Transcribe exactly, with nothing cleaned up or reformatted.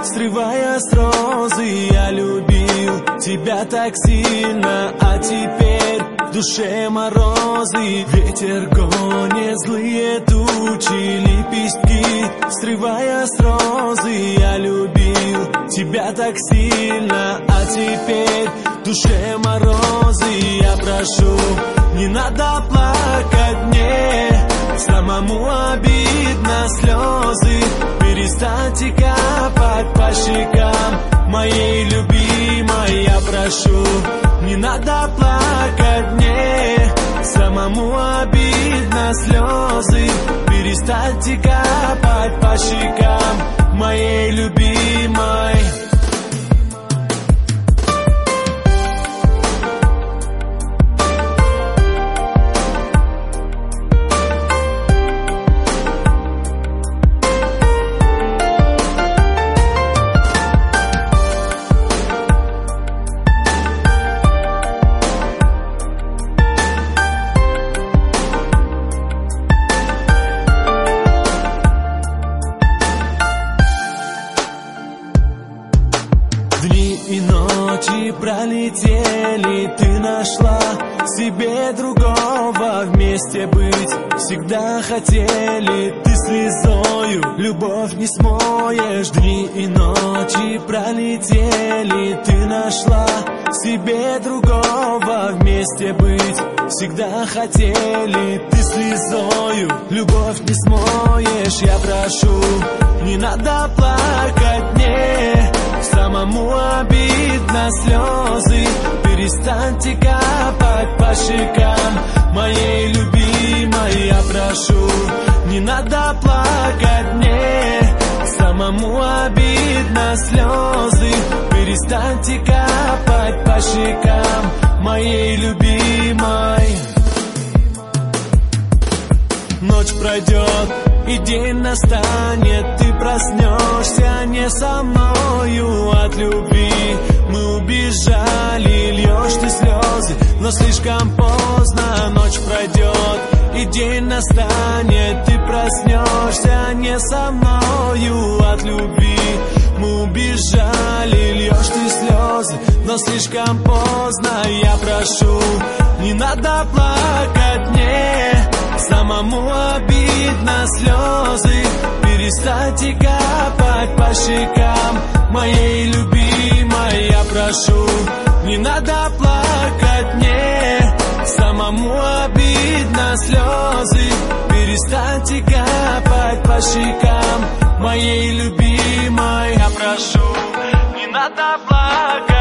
срывая с розы. Я любил тебя так сильно, а теперь в душе морозы. Ветер гонит злые тучи, лепестки срывая с розы. Я любил тебя так сильно, а теперь в душе морозы. Я прошу, не надо плакать мне, самому обидно слезы. Перестаньте капать по щекам моей любимой. Я прошу, не надо плакать мне, самому обидно слезы. Перестаньте капать по щекам моей любимой. Дни и ночи пролетели, ты нашла себе другого, вместе быть всегда хотели. Ты слезою любовь не смоешь. Дни и ночи пролетели, ты нашла себе другого, вместе быть всегда хотели. Ты слезою любовь не смоешь. Я прошу, не надо плакать мне, самому обидно слезы. Перестаньте капать по щекам моей любимой. Я прошу, не надо плакать мне, самому обидно слезы. Перестаньте капать по щекам моей любимой. Ночь пройдет и день настанет, ты проснешься не со мною. От любви мы убежали, льешь ты слезы, но слишком поздно. Ночь пройдет и день настанет, ты проснешься не со мною. От любви мы убежали, льешь ты слезы, но слишком поздно. Я прошу, не надо плакать мне, самому обидно слезы. Перестаньте капать по щекам моей любимой. Я прошу, не надо плакать мне, самому обидно слезы. Перестаньте капать по щекам моей любимой. Я прошу, не надо плакать.